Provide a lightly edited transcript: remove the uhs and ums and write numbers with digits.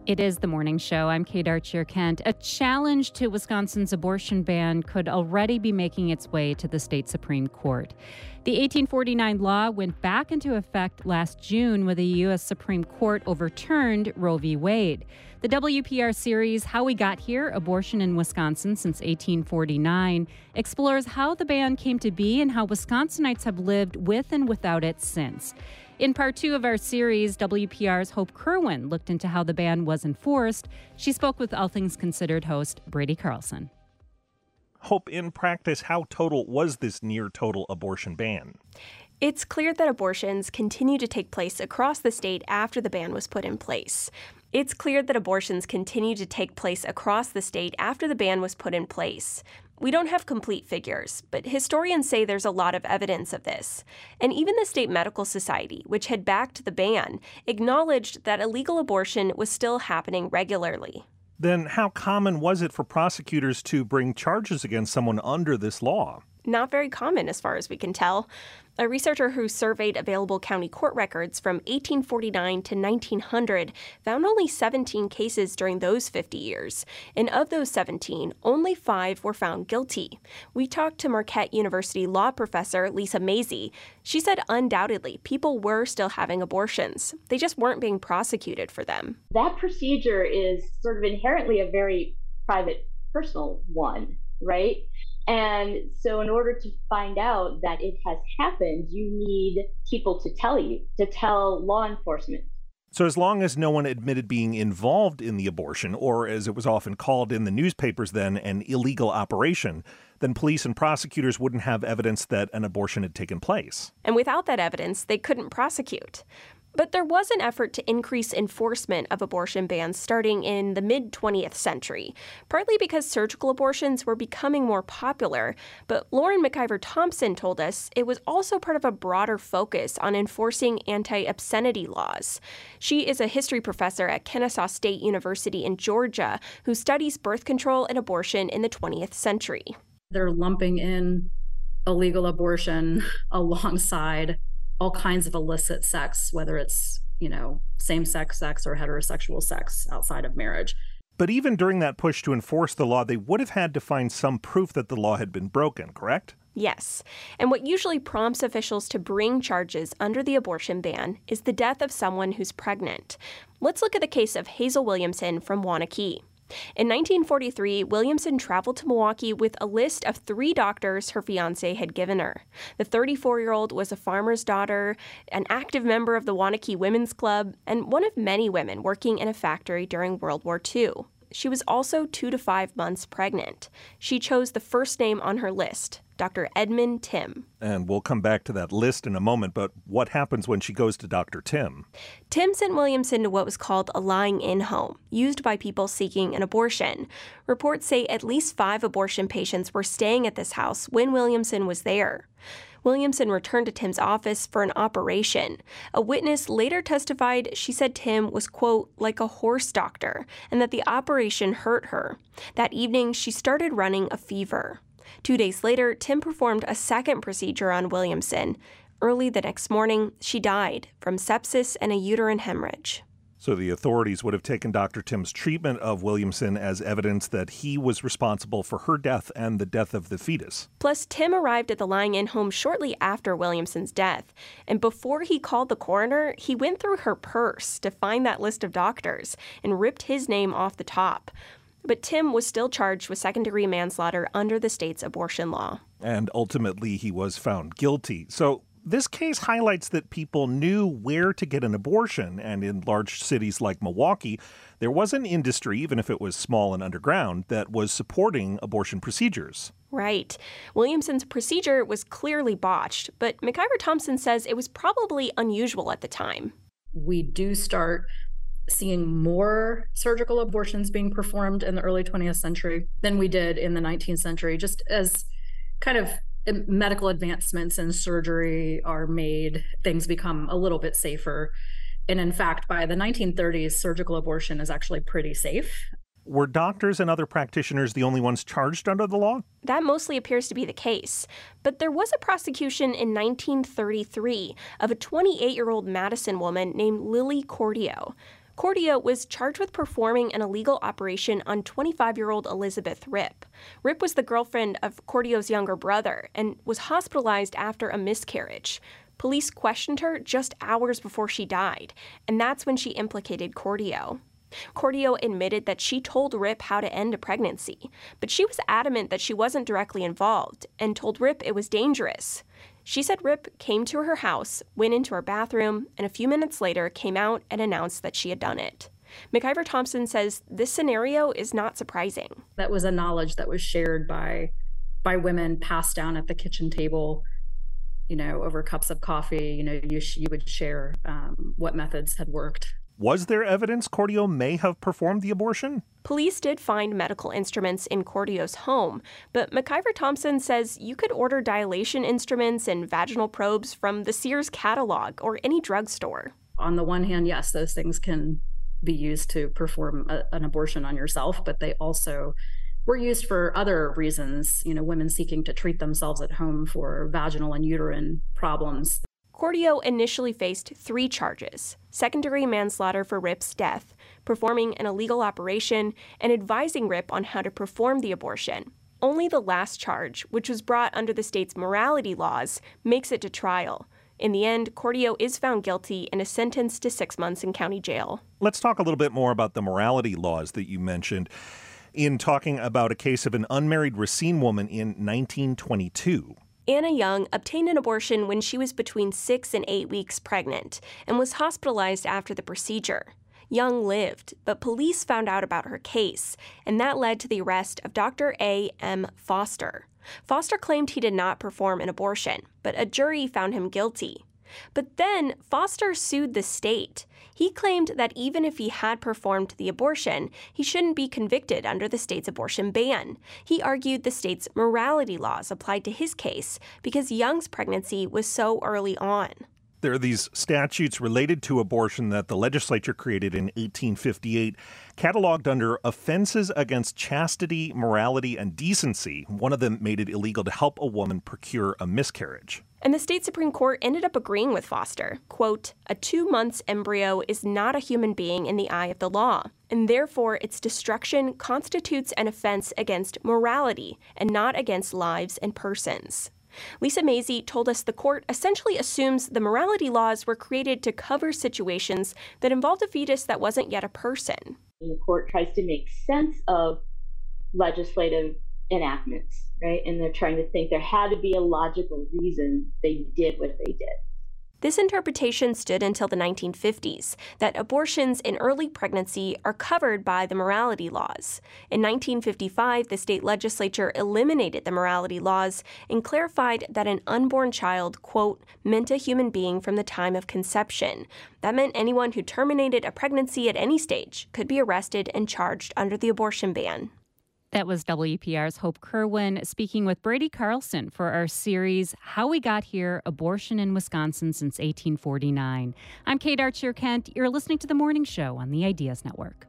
It is the morning show. I'm Kate Archer-Kent. A challenge to Wisconsin's abortion ban could already be making its way to the state Supreme Court. The 1849 law went back into effect last June when the U.S. Supreme Court overturned Roe v. Wade. The WPR series, How We Got Here, Abortion in Wisconsin Since 1849, explores how the ban came to be and how Wisconsinites have lived with and without it since. In part two of our series, WPR's Hope Kerwin looked into how the ban was enforced. She spoke with All Things Considered host Brady Carlson. Hope, in practice, how total was this near-total abortion ban? It's clear that abortions continue to take place across the state after the ban was put in place. We don't have complete figures, but historians say there's a lot of evidence of this. And even the State Medical Society, which had backed the ban, acknowledged that illegal abortion was still happening regularly. Then how common was it for prosecutors to bring charges against someone under this law? Not very common, as far as we can tell. A researcher who surveyed available county court records from 1849 to 1900 found only 17 cases during those 50 years. And of those 17, only 5 were found guilty. We talked to Marquette University law professor Lisa Mazie. She said undoubtedly people were still having abortions. They just weren't being prosecuted for them. That procedure is sort of inherently a very private, personal one, right? And so in order to find out that it has happened, you need people to tell law enforcement. So as long as no one admitted being involved in the abortion, or as it was often called in the newspapers then, an illegal operation, then police and prosecutors wouldn't have evidence that an abortion had taken place. And without that evidence, they couldn't prosecute. But there was an effort to increase enforcement of abortion bans starting in the mid-20th century, partly because surgical abortions were becoming more popular. But Lauren McIver-Thompson told us it was also part of a broader focus on enforcing anti-obscenity laws. She is a history professor at Kennesaw State University in Georgia who studies birth control and abortion in the 20th century. They're lumping in illegal abortion alongside all kinds of illicit sex, whether it's, same-sex sex or heterosexual sex outside of marriage. But even during that push to enforce the law, they would have had to find some proof that the law had been broken, correct? Yes. And what usually prompts officials to bring charges under the abortion ban is the death of someone who's pregnant. Let's look at the case of Hazel Williamson from Waunakee. In 1943, Williamson traveled to Milwaukee with a list of 3 doctors her fiancé had given her. The 34-year-old was a farmer's daughter, an active member of the Waunakee Women's Club, and one of many women working in a factory during World War II. She was also 2 to 5 months pregnant. She chose the first name on her list, Dr. Edmund Tim. And we'll come back to that list in a moment, but what happens when she goes to Dr. Tim? Tim sent Williamson to what was called a lying-in home, used by people seeking an abortion. Reports say at least 5 abortion patients were staying at this house when Williamson was there. Williamson returned to Tim's office for an operation. A witness later testified she said Tim was, quote, like a horse doctor, and that the operation hurt her. That evening, she started running a fever. 2 days later, Tim performed a second procedure on Williamson. Early the next morning, she died from sepsis and a uterine hemorrhage. So the authorities would have taken Dr. Tim's treatment of Williamson as evidence that he was responsible for her death and the death of the fetus. Plus, Tim arrived at the lying-in home shortly after Williamson's death. And before he called the coroner, he went through her purse to find that list of doctors and ripped his name off the top. But Tim was still charged with second-degree manslaughter under the state's abortion law. And ultimately, he was found guilty. So this case highlights that people knew where to get an abortion, and in large cities like Milwaukee, there was an industry, even if it was small and underground, that was supporting abortion procedures. Right. Williamson's procedure was clearly botched, but McIver-Thompson says it was probably unusual at the time. We do start seeing more surgical abortions being performed in the early 20th century than we did in the 19th century, just as kind of medical advancements in surgery are made, things become a little bit safer. And in fact, by the 1930s, surgical abortion is actually pretty safe. Were doctors and other practitioners the only ones charged under the law? That mostly appears to be the case. But there was a prosecution in 1933 of a 28-year-old Madison woman named Lily Cordio. Cordio was charged with performing an illegal operation on 25-year-old Elizabeth Ripp. Ripp was the girlfriend of Cordio's younger brother and was hospitalized after a miscarriage. Police questioned her just hours before she died, and that's when she implicated Cordio. Cordio admitted that she told Ripp how to end a pregnancy, but she was adamant that she wasn't directly involved and told Ripp it was dangerous. She said Ripp came to her house, went into her bathroom, and a few minutes later came out and announced that she had done it. McIver Thompson says this scenario is not surprising. That was a knowledge that was shared by women, passed down at the kitchen table, over cups of coffee. You would share what methods had worked. Was there evidence Cordio may have performed the abortion? Police did find medical instruments in Cordio's home, but McIver Thompson says you could order dilation instruments and vaginal probes from the Sears catalog or any drugstore. On the one hand, yes, those things can be used to perform an abortion on yourself, but they also were used for other reasons, women seeking to treat themselves at home for vaginal and uterine problems. Cordio initially faced 3 charges: second-degree manslaughter for Ripp's death, performing an illegal operation, and advising Ripp on how to perform the abortion. Only the last charge, which was brought under the state's morality laws, makes it to trial. In the end, Cordio is found guilty and is sentenced to 6 months in county jail. Let's talk a little bit more about the morality laws that you mentioned in talking about a case of an unmarried Racine woman in 1922. Anna Young obtained an abortion when she was between 6 and 8 weeks pregnant and was hospitalized after the procedure. Young lived, but police found out about her case, and that led to the arrest of Dr. A.M. Foster. Foster claimed he did not perform an abortion, but a jury found him guilty. But then Foster sued the state. He claimed that even if he had performed the abortion, he shouldn't be convicted under the state's abortion ban. He argued the state's morality laws applied to his case because Young's pregnancy was so early on. There are these statutes related to abortion that the legislature created in 1858, cataloged under offenses against chastity, morality, and decency. One of them made it illegal to help a woman procure a miscarriage. And the state Supreme Court ended up agreeing with Foster. Quote, "A 2-month embryo is not a human being in the eye of the law, and therefore its destruction constitutes an offense against morality and not against lives and persons." Lisa Mazie told us the court essentially assumes the morality laws were created to cover situations that involved a fetus that wasn't yet a person. The court tries to make sense of legislative enactments, right? And they're trying to think there had to be a logical reason they did what they did. This interpretation stood until the 1950s, that abortions in early pregnancy are covered by the morality laws. In 1955, the state legislature eliminated the morality laws and clarified that an unborn child, quote, meant a human being from the time of conception. That meant anyone who terminated a pregnancy at any stage could be arrested and charged under the abortion ban. That was WPR's Hope Kerwin speaking with Brady Carlson for our series, How We Got Here, Abortion in Wisconsin Since 1849. I'm Kate Archer Kent. You're listening to The Morning Show on the Ideas Network.